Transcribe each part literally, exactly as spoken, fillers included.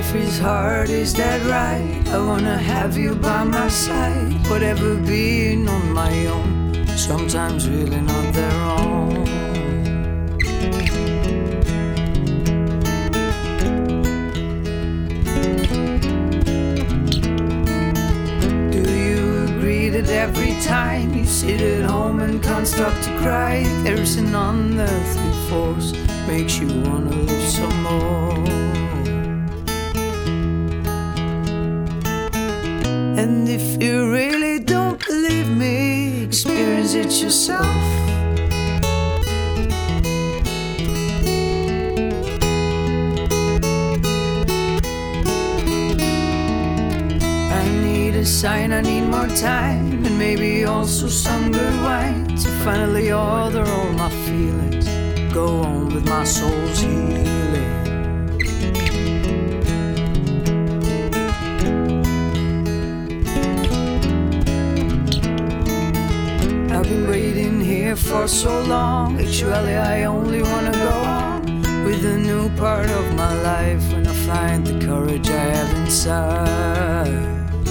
life is hard, is that right? I wanna have you by my side. Whatever being on my own, sometimes really not their own. Do you agree that every time you sit at home and can't stop to cry, there's an unearthly force makes you wanna live some more? And if you really don't believe me, experience it yourself. I need a sign, I need more time, and maybe also some good wine to finally order all my feelings, go on with my soul's healing. I've been waiting here for so long. Actually, I only wanna go on with a new part of my life when I find the courage I have inside.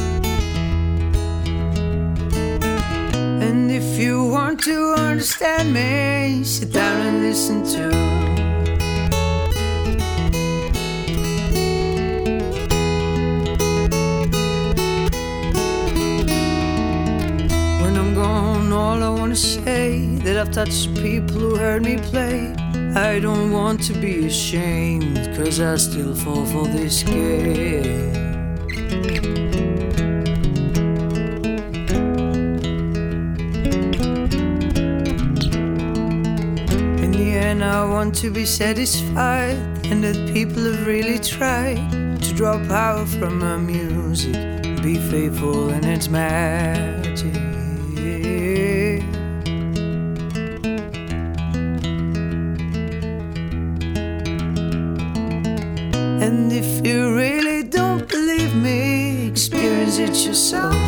And if you want to understand me, sit down and listen to. When I'm gone, all I wanna say that I've touched people who heard me play. I don't want to be ashamed, cause I still fall for this game. And I want to be satisfied, and that people have really tried to draw power from my music, be faithful in its magic. And if you really don't believe me, experience it yourself.